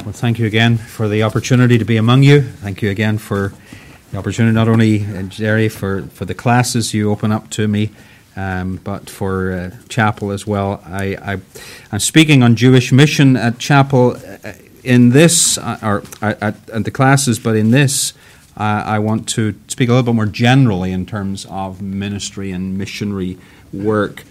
Well, thank you again for the opportunity to be among you. Thank you again for the opportunity, not only, Jerry, for the classes you open up to me, but for chapel as well. I'm speaking on Jewish mission at chapel in this, or at the classes, but in this, I want to speak a little bit more generally in terms of ministry and missionary work.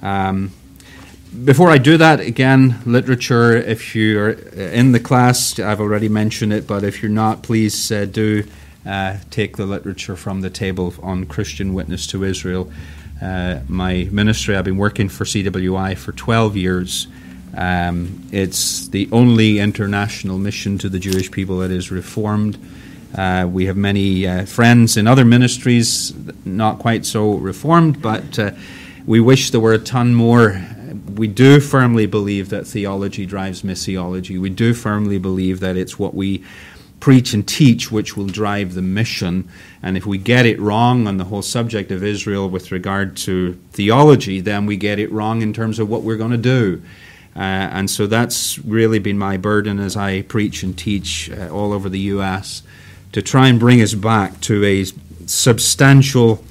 Before I do that, again, literature, if you're in the class, I've already mentioned it, but if you're not, please do take the literature from the table on Christian Witness to Israel. My ministry, I've been working for CWI for 12 years. It's the only international mission to the Jewish people that is reformed. We have many friends in other ministries, not quite so reformed, but we wish there were a ton more. We do firmly believe that theology drives missiology. We do firmly believe that it's what we preach and teach which will drive the mission. And if we get it wrong on the whole subject of Israel with regard to theology, then we get it wrong in terms of what we're going to do. And so that's really been my burden as I preach and teach all over the U.S., to try and bring us back to a substantial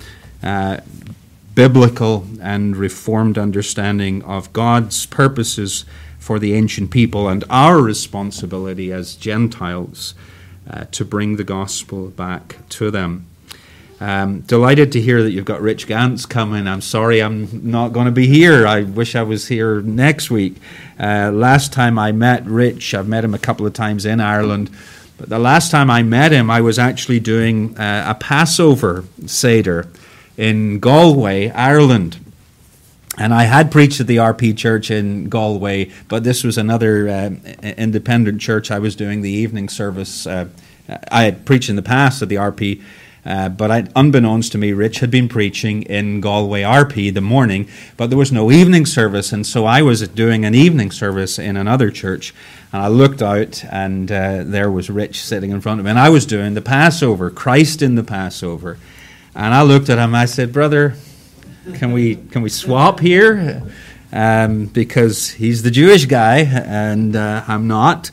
biblical and reformed understanding of God's purposes for the ancient people and our responsibility as Gentiles to bring the gospel back to them. Delighted to hear that you've got Rich Gantz coming. I'm sorry I'm not going to be here. I wish I was here next week. Last time I met Rich, I've met him a couple of times in Ireland, but the last time I met him, I was actually doing a Passover Seder in Galway, Ireland. And I had preached at the RP church in Galway, but this was another independent church. I was doing the evening service. I had preached in the past at the RP, but unbeknownst to me, Rich had been preaching in Galway RP the morning, but there was no evening service, and so I was doing an evening service in another church, and I looked out, and there was Rich sitting in front of me, and I was doing the Passover, Christ in the Passover. And I looked at him, I said, "Brother, can we swap here?" Because he's the Jewish guy, and I'm not.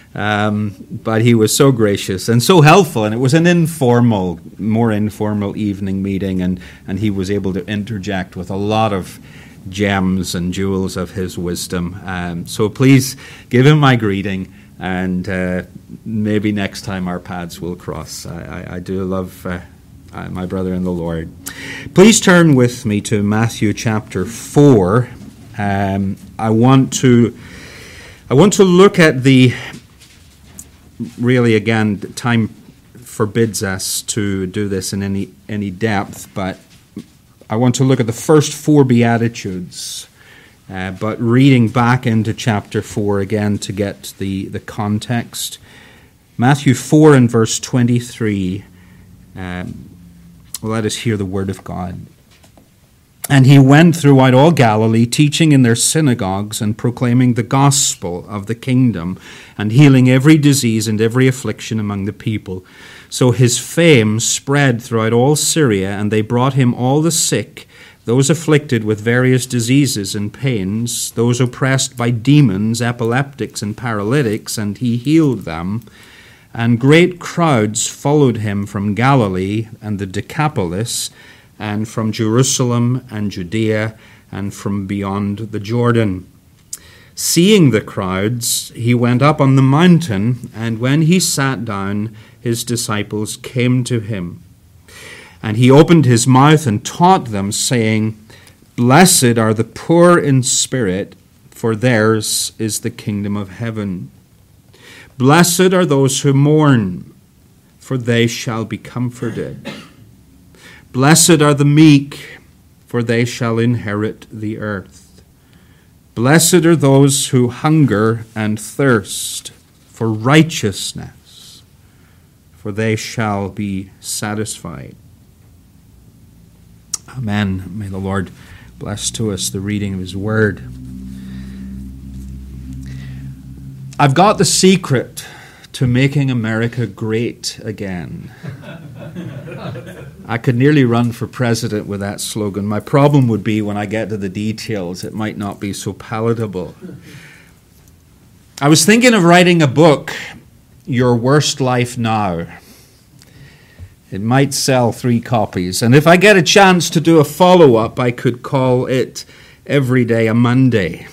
But he was so gracious and so helpful, and it was an more informal evening meeting, and he was able to interject with a lot of gems and jewels of his wisdom. So please give him my greeting, and maybe next time our paths will cross. I do love my brother in the Lord. Please turn with me to Matthew chapter 4. I want to look at really, again, time forbids us to do this in any depth, but I want to look at the first four Beatitudes, but reading back into chapter 4 again to get the context. Matthew 4 and verse 23. Let us hear the word of God. "And he went throughout all Galilee, teaching in their synagogues and proclaiming the gospel of the kingdom and healing every disease and every affliction among the people. So his fame spread throughout all Syria, and they brought him all the sick, those afflicted with various diseases and pains, those oppressed by demons, epileptics and paralytics, and he healed them. And great crowds followed him from Galilee and the Decapolis, and from Jerusalem and Judea, and from beyond the Jordan. Seeing the crowds, he went up on the mountain, and when he sat down, his disciples came to him. And he opened his mouth and taught them, saying, 'Blessed are the poor in spirit, for theirs is the kingdom of heaven. Blessed are those who mourn, for they shall be comforted. Blessed are the meek, for they shall inherit the earth. Blessed are those who hunger and thirst for righteousness, for they shall be satisfied.'" Amen. May the Lord bless to us the reading of his word. I've got the secret to making America great again. I could nearly run for president with that slogan. My problem would be when I get to the details, it might not be so palatable. I was thinking of writing a book, Your Worst Life Now. It might sell 3 copies. And if I get a chance to do a follow-up, I could call it Every Day a Monday.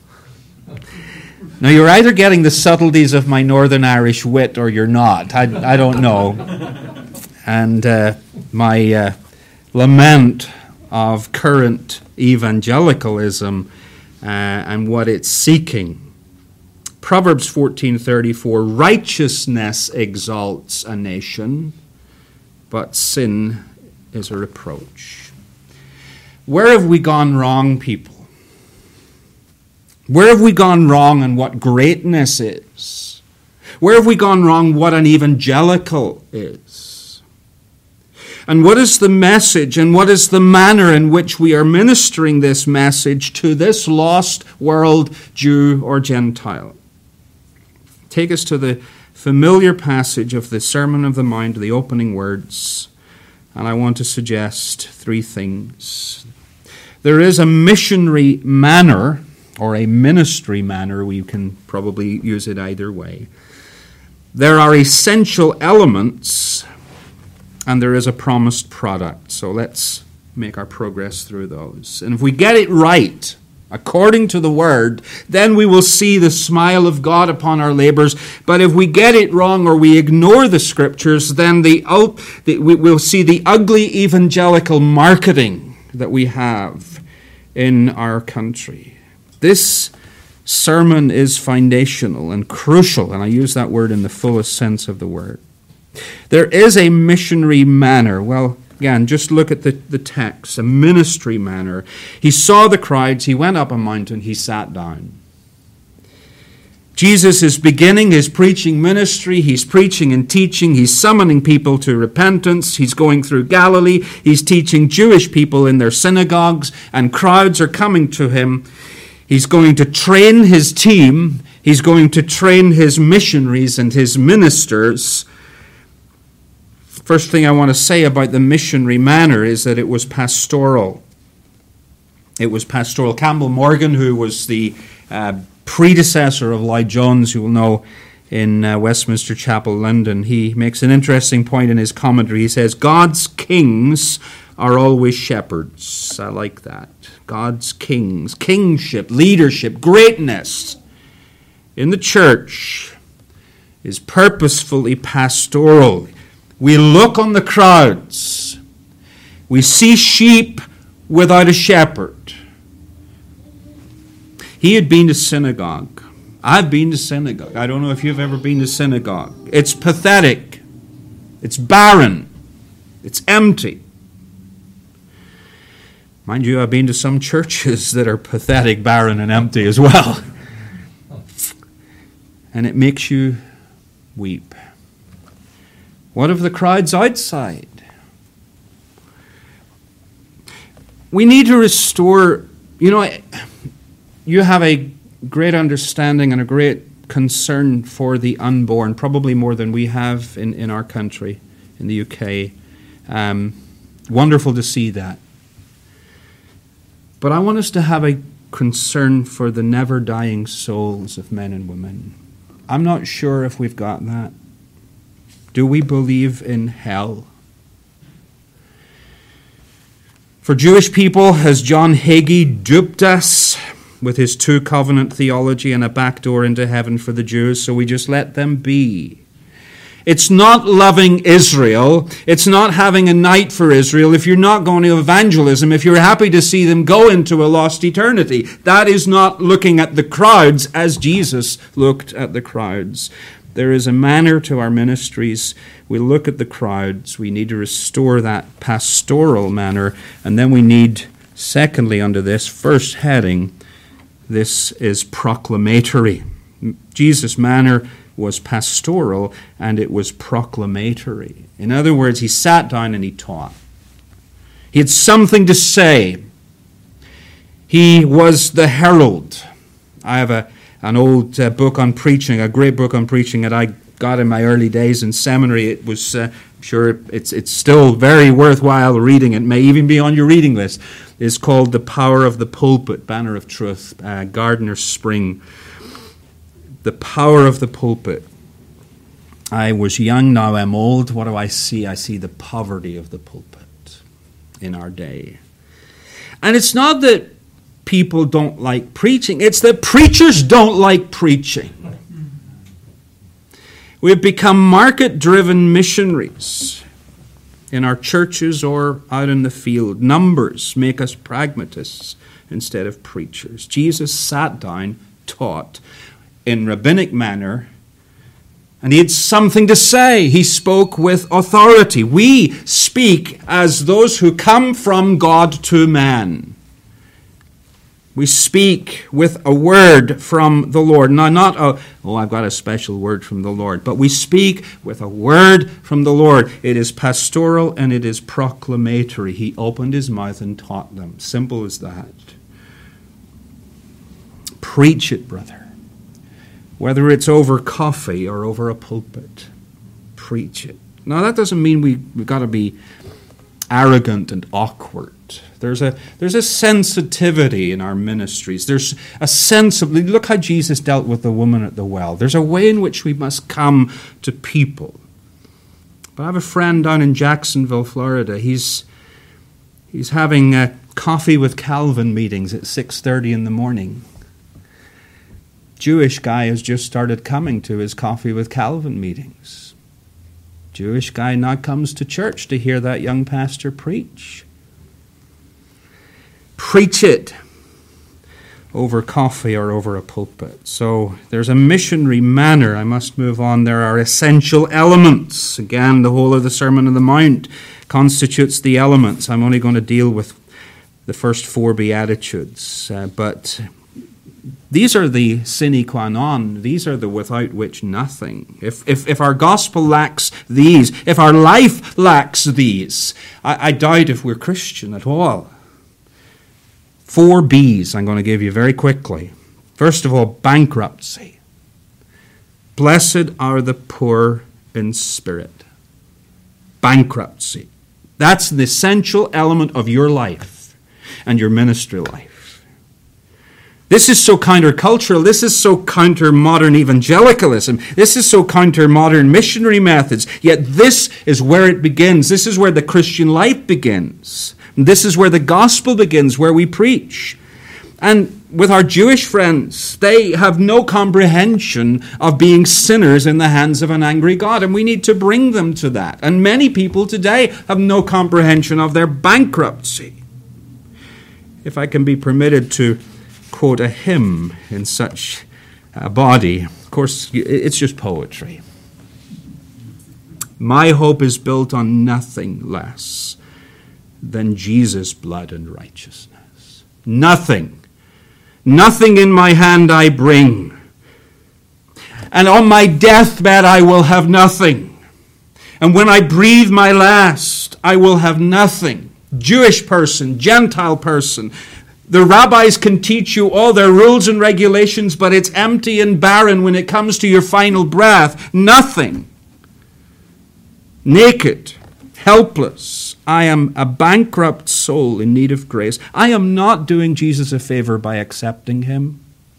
Now, you're either getting the subtleties of my Northern Irish wit or you're not. I don't know. And my lament of current evangelicalism and what it's seeking. Proverbs 14:34, righteousness exalts a nation, but sin is a reproach. Where have we gone wrong, people? Where have we gone wrong in what greatness is? Where have we gone wrong what an evangelical is? And what is the message and what is the manner in which we are ministering this message to this lost world, Jew or Gentile? Take us to the familiar passage of the Sermon of the Mount, the opening words, and I want to suggest 3 things. There is a missionary manner, or a ministry manner, we can probably use it either way. There are essential elements, and there is a promised product. So let's make our progress through those. And if we get it right, according to the Word, then we will see the smile of God upon our labors. But if we get it wrong or we ignore the Scriptures, then we'll see the ugly evangelical marketing that we have in our country. This sermon is foundational and crucial, and I use that word in the fullest sense of the word. There is a missionary manner. Well, again, just look at the text, a ministry manner. He saw the crowds, he went up a mountain, he sat down. Jesus is beginning his preaching ministry. He's preaching and teaching. He's summoning people to repentance. He's going through Galilee. He's teaching Jewish people in their synagogues, and crowds are coming to him. He's going to train his team. He's going to train his missionaries and his ministers. First thing I want to say about the missionary manner is that it was pastoral. It was pastoral. Campbell Morgan, who was the predecessor of Lloyd Jones, who will know in Westminster Chapel, London, he makes an interesting point in his commentary. He says, God's kings are always shepherds. I like that. God's kings, kingship, leadership, greatness in the church is purposefully pastoral. We look on the crowds. We see sheep without a shepherd. He had been to synagogue. I've been to synagogue. I don't know if you've ever been to synagogue. It's pathetic. It's barren. It's empty. Mind you, I've been to some churches that are pathetic, barren, and empty as well. And it makes you weep. What of the crowds outside? We need to restore, you have a great understanding and a great concern for the unborn, probably more than we have in our country, in the UK. Wonderful to see that. But I want us to have a concern for the never-dying souls of men and women. I'm not sure if we've got that. Do we believe in hell? For Jewish people, has John Hagee duped us with his 2-covenant theology and a backdoor into heaven for the Jews, so we just let them be? It's not loving Israel. It's not having a night for Israel. If you're not going to evangelism, if you're happy to see them go into a lost eternity, that is not looking at the crowds as Jesus looked at the crowds. There is a manner to our ministries. We look at the crowds. We need to restore that pastoral manner. And then we need, secondly, under this first heading, this is proclamatory. Jesus' manner was pastoral and it was proclamatory. In other words, he sat down and he taught. He had something to say. He was the herald. I have an old book on preaching, a great book on preaching that I got in my early days in seminary. It was, I'm sure it's still very worthwhile reading. It may even be on your reading list. It's called The Power of the Pulpit, Banner of Truth, Gardner Spring. The power of the pulpit. I was young, now I'm old. What do I see? I see the poverty of the pulpit in our day. And it's not that people don't like preaching, it's that preachers don't like preaching. We've become market-driven missionaries in our churches or out in the field. Numbers make us pragmatists instead of preachers. Jesus sat down, taught in rabbinic manner, and he had something to say. He spoke with authority. We speak as those who come from God to man. We speak with a word from the Lord. Now, not I've got a special word from the Lord, but we speak with a word from the Lord. It is pastoral and it is proclamatory. He opened his mouth and taught them. Simple as that. Preach it, brother. Whether it's over coffee or over a pulpit, preach it. Now, that doesn't mean we've got to be arrogant and awkward. There's a sensitivity in our ministries. There's a sense of, look how Jesus dealt with the woman at the well. There's a way in which we must come to people. But I have a friend down in Jacksonville, Florida. He's having coffee with Calvin meetings at 6:30 in the morning. Jewish guy has just started coming to his coffee with Calvin meetings. Jewish guy now comes to church to hear that young pastor preach. Preach it over coffee or over a pulpit. So there's a missionary manner. I must move on. There are essential elements. Again, the whole of the Sermon on the Mount constitutes the elements. I'm only going to deal with the first 4 Beatitudes. But these are the sine qua non. These are the without which nothing. If our gospel lacks these, if our life lacks these, I doubt if we're Christian at all. 4 B's I'm going to give you very quickly. First of all, bankruptcy. Blessed are the poor in spirit. Bankruptcy. That's an essential element of your life and your ministry life. This is so countercultural. This is so counter-modern evangelicalism. This is so counter-modern missionary methods. Yet this is where it begins. This is where the Christian life begins. This is where the gospel begins, where we preach. And with our Jewish friends, they have no comprehension of being sinners in the hands of an angry God, and we need to bring them to that. And many people today have no comprehension of their bankruptcy. If I can be permitted to quote a hymn in such a body, of course, it's just poetry. My hope is built on nothing less than Jesus' blood and righteousness. Nothing. Nothing in my hand I bring. And on my deathbed I will have nothing. And when I breathe my last, I will have nothing. Jewish person, Gentile person. The rabbis can teach you all their rules and regulations, but it's empty and barren when it comes to your final breath. Nothing. Naked. Helpless. I am a bankrupt soul in need of grace. I am not doing Jesus a favor by accepting him.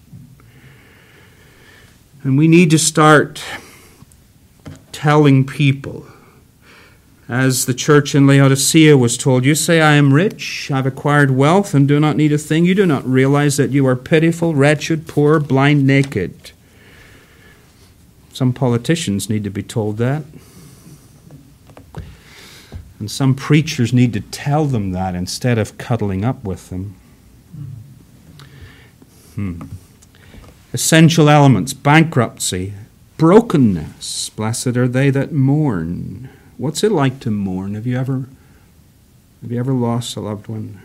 And we need to start telling people, as the church in Laodicea was told, you say, I am rich, I've acquired wealth, and do not need a thing. You do not realize that you are pitiful, wretched, poor, blind, naked. Some politicians need to be told that. And some preachers need to tell them that instead of cuddling up with them. Essential elements: bankruptcy, brokenness. Blessed are they that mourn. What's it like to mourn? Have you ever lost a loved one?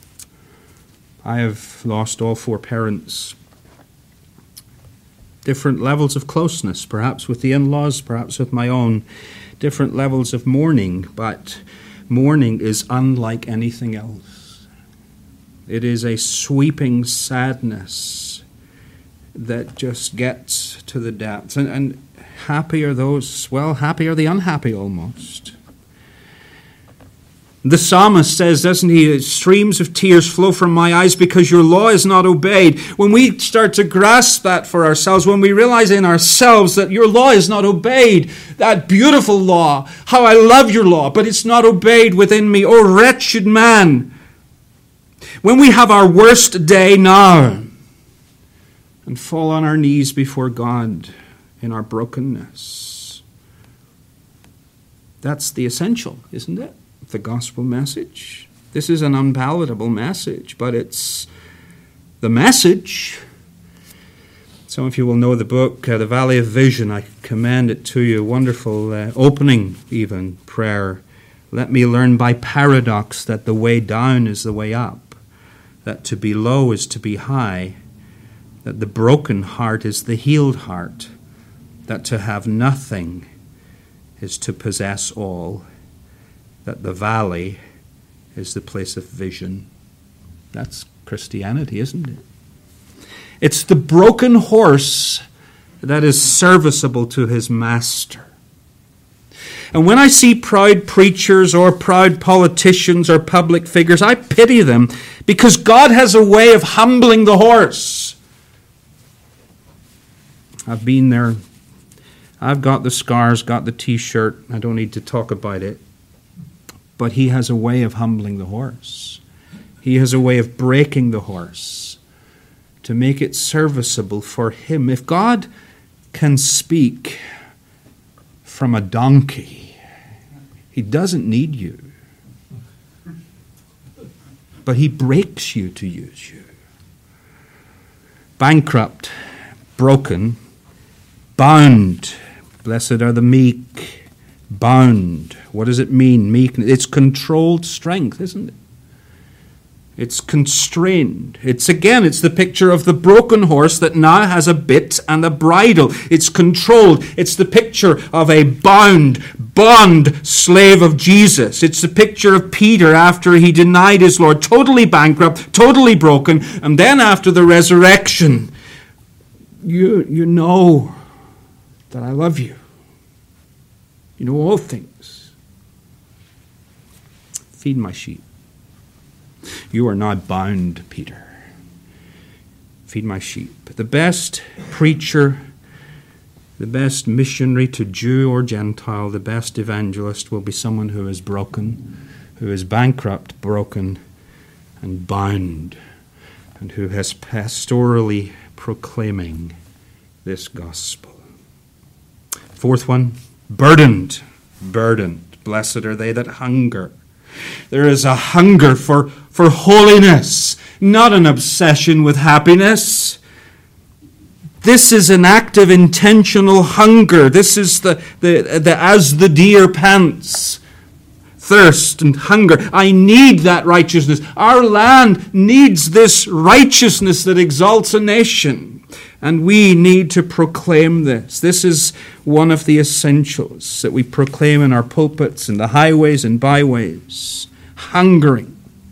I have lost all 4 parents. Different levels of closeness, perhaps with the in-laws, perhaps with my own. Different levels of mourning, but mourning is unlike anything else. It is a sweeping sadness that just gets to the depths. And happy are those, well, happy are the unhappy almost. The psalmist says, doesn't he, streams of tears flow from my eyes because your law is not obeyed. When we start to grasp that for ourselves, when we realize in ourselves that your law is not obeyed, that beautiful law, how I love your law, but it's not obeyed within me. Oh, wretched man. When we have our worst day now and fall on our knees before God in our brokenness, that's the essential, isn't it? The gospel message. This is an unpalatable message, but it's the message. Some of you will know the book, The Valley of Vision. I commend it to you. Wonderful opening, even, prayer. Let me learn by paradox that the way down is the way up, that to be low is to be high, that the broken heart is the healed heart, that to have nothing is to possess all, that the valley is the place of vision. That's Christianity, isn't it? It's the broken horse that is serviceable to his master. And when I see proud preachers or proud politicians or public figures, I pity them because God has a way of humbling the horse. I've been there. I've got the scars, got the t-shirt. I don't need to talk about it. But he has a way of humbling the horse. He has a way of breaking the horse to make it serviceable for him. If God can speak from a donkey, he doesn't need you. But he breaks you to use you. Bankrupt, broken, bound. Blessed are the meek. Bound. What does it mean? Meekness. It's controlled strength, isn't it? It's constrained. It's the picture of the broken horse that now has a bit and a bridle. It's controlled. It's the picture of a bond slave of Jesus. It's the picture of Peter after he denied his Lord, totally bankrupt, totally broken, and then after the resurrection, you know that I love you. You know all things. Feed my sheep. You are not bound, Peter. Feed my sheep. The best preacher, the best missionary to Jew or Gentile, the best evangelist will be someone who is broken, who is bankrupt, broken, and bound, and who has pastorally proclaiming this gospel. Fourth one, burdened. Blessed are they that hunger. There is a hunger for holiness, not an obsession with happiness. This is an active, intentional hunger. This is the as the deer pants, thirst and hunger. I need that righteousness. Our land needs this righteousness that exalts a nation. And we need to proclaim this. This is one of the essentials that we proclaim in our pulpits, in the highways and byways. Hungering.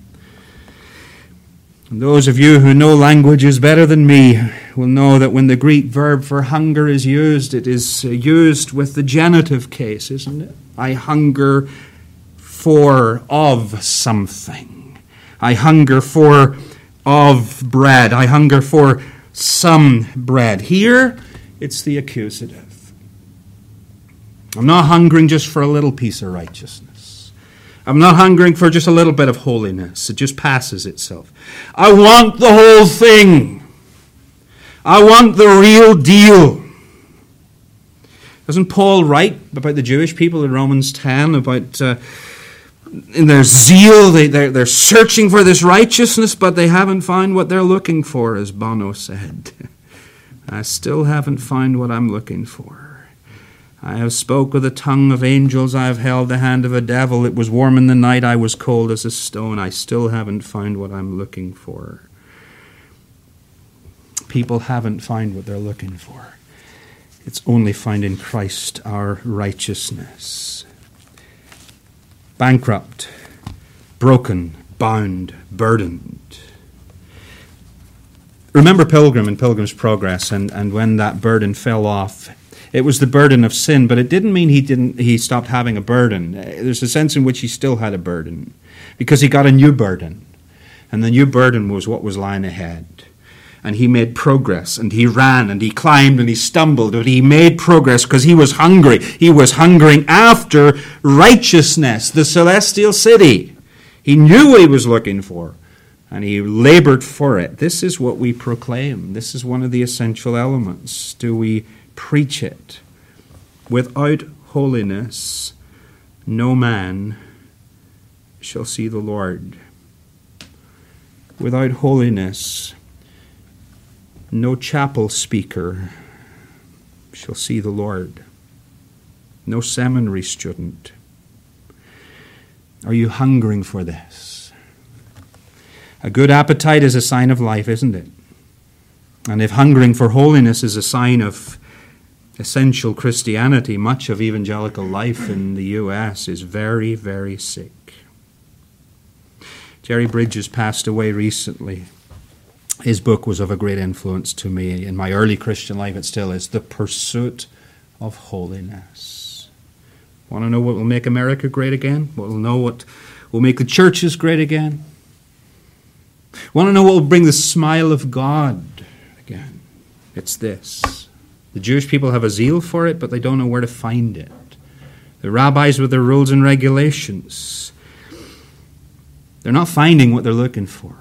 And those of you who know languages better than me will know that when the Greek verb for hunger is used, it is used with the genitive case, isn't it? I hunger of something. I hunger of bread. I hunger for some bread. Here, it's the accusative. I'm not hungering just for a little piece of righteousness. I'm not hungering for just a little bit of holiness. It just passes itself. I want the whole thing. I want the real deal. Doesn't Paul write about the Jewish people in Romans 10 about in their zeal, they're searching for this righteousness, but they haven't found what they're looking for, as Bono said. I still haven't found what I'm looking for. I have spoke with the tongue of angels. I have held the hand of a devil. It was warm in the night. I was cold as a stone. I still haven't found what I'm looking for. People haven't found what they're looking for. It's only found in Christ, our righteousness. Bankrupt, broken, bound, burdened. Remember Pilgrim and Pilgrim's Progress, and when that burden fell off, it was the burden of sin, but it didn't mean he stopped having a burden. There's a sense in which he still had a burden. because he got a new burden. And the new burden was what was lying ahead. And he made progress, and he ran, and he climbed, and he stumbled, but he made progress because he was hungry. He was hungering after righteousness, the celestial city. He knew what he was looking for, and he labored for it. This is what we proclaim. This is one of the essential elements. Do we preach it? Without holiness, no man shall see the Lord. Without holiness, no chapel speaker shall see the Lord. No seminary student. Are you hungering for this? A good appetite is a sign of life, isn't it? And if hungering for holiness is a sign of essential Christianity, much of evangelical life in the U.S. is very, very sick. Jerry Bridges passed away recently. His book was of a great influence to me. In my early Christian life, it still is. The Pursuit of Holiness. Want to know what will make America great again? What will make the churches great again? Want to know what will bring the smile of God again? It's this. The Jewish people have a zeal for it, but they don't know where to find it. The rabbis with their rules and regulations, they're not finding what they're looking for.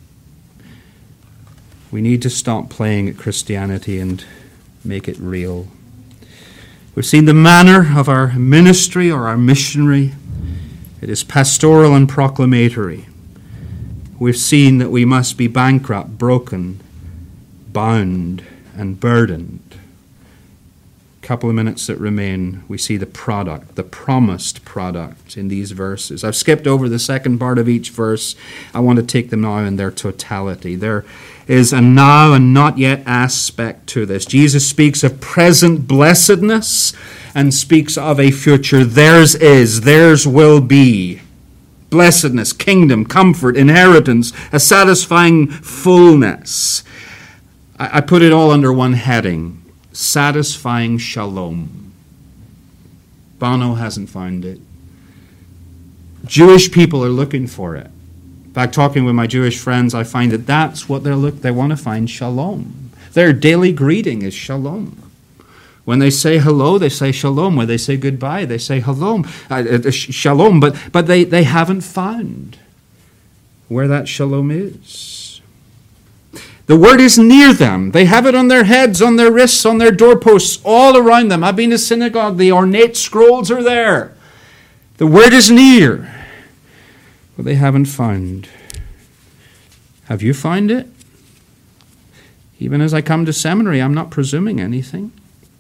We need to stop playing at Christianity and make it real. We've seen the manner of our ministry or our missionary. It is pastoral and proclamatory. We've seen that we must be bankrupt, broken, bound, and burdened. Couple of minutes that remain, we see the product, the promised product in these verses. I've skipped over the second part of each verse. I want to take them now in their totality. There is a now and not yet aspect to this. Jesus speaks of present blessedness and speaks of a future. Theirs is, theirs will be. Blessedness, kingdom, comfort, inheritance, a satisfying fullness. I put it all under one heading. Satisfying shalom. Bono hasn't found it. Jewish people are looking for it. In fact, talking with my Jewish friends, I find that that's what they want to find, shalom. Their daily greeting is shalom. When they say hello, they say shalom. When they say goodbye, they say shalom. But they haven't found where that shalom is. The word is near them. They have it on their heads, on their wrists, on their doorposts, all around them. I've been to synagogue. The ornate scrolls are there. The word is near. But they haven't found. Have you found it? Even as I come to seminary, I'm not presuming anything.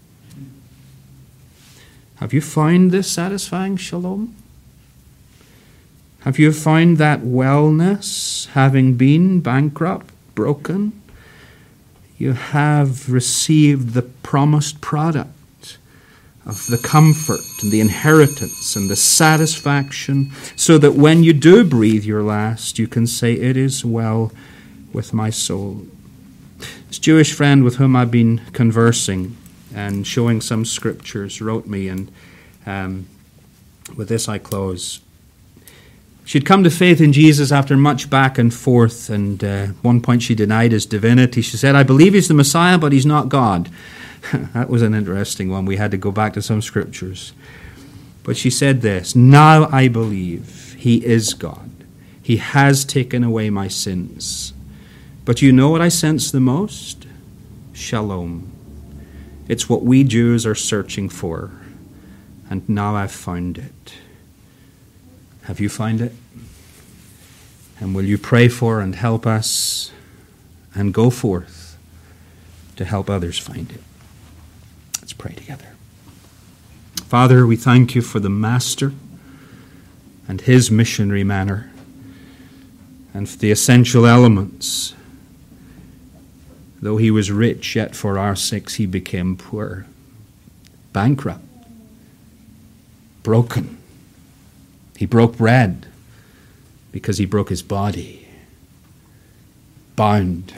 Have you found this satisfying shalom? Have you found that wellness, having been bankrupt, broken? You have received the promised product of the comfort and the inheritance and the satisfaction, so that when you do breathe your last, you can say, "It is well with my soul." This Jewish friend with whom I've been conversing and showing some scriptures wrote me, and with this I close. She'd come to faith in Jesus after much back and forth, and at one point she denied his divinity. She said, "I believe he's the Messiah, but he's not God." That was an interesting one. We had to go back to some scriptures. But she said this, "Now I believe he is God. He has taken away my sins. But you know what I sense the most? Shalom. It's what we Jews are searching for, and now I've found it." Have you found it? And will you pray for and help us and go forth to help others find it? Let's pray together. Father, we thank you for the Master and his missionary manner, and for the essential elements. Though he was rich, yet for our sakes he became poor, bankrupt, broken. He broke bread because he broke his body, bound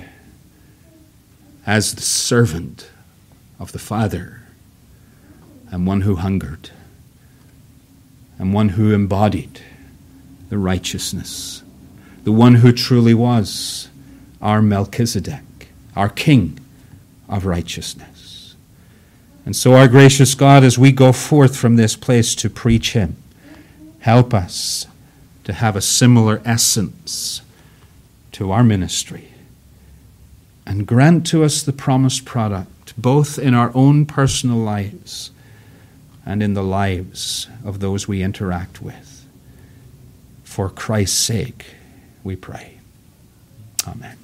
as the servant of the Father, and one who hungered, and one who embodied the righteousness, the one who truly was our Melchizedek, our King of righteousness. And so, our gracious God, as we go forth from this place to preach him, help us to have a similar essence to our ministry, and grant to us the promised product, both in our own personal lives and in the lives of those we interact with. For Christ's sake, we pray. Amen.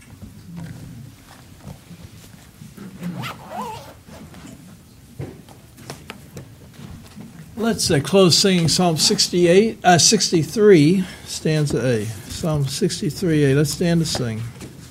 Let's close singing Psalm 63, stanza A. Psalm 63A. Let's stand to sing.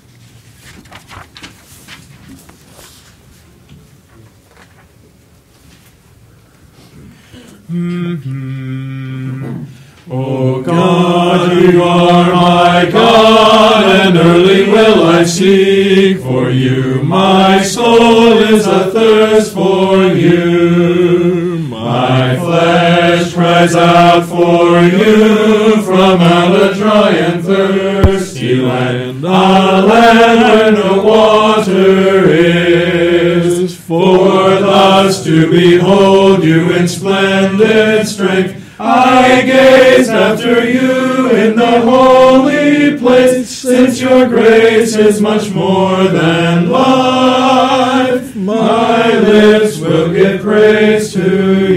O God, you are my God, and early will I seek for you. My soul is athirst for you. My flesh cries out for you from out a dry and thirsty land, a land where no water is. For thus to behold you in splendid strength, I gazed after you in the holy place, since your grace is much more than life. My lips will give praise to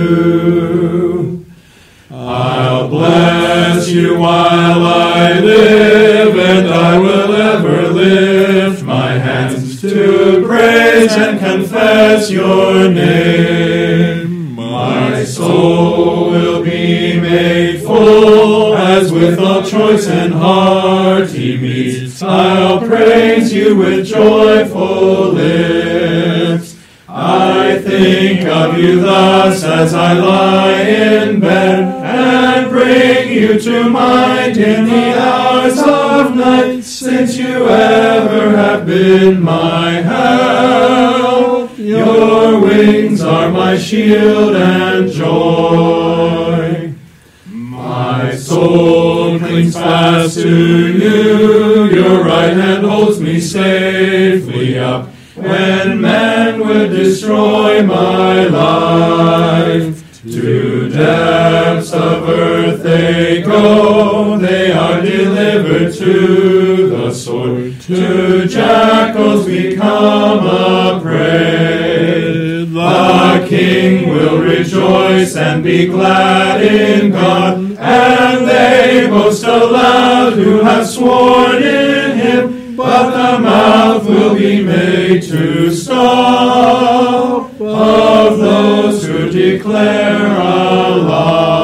you. I'll bless you while I live, and I will ever lift my hands to praise and confess your name. My soul will be made full, as with all choice and hearty meat. I'll praise you with joyful lips. I think of you thus as I lie in bed, and bring you to mind in the hours of night, since you ever have been my help. Your wings are my shield and joy. My soul clings fast to you, your right hand holds me safely up. When men would destroy my life, to depths of earth they go, they are delivered to the sword. To jackals become a prey. The king will rejoice and be glad in God, and they boast aloud who have sworn in him. But the mouth will be made to stop of those who declare a lie.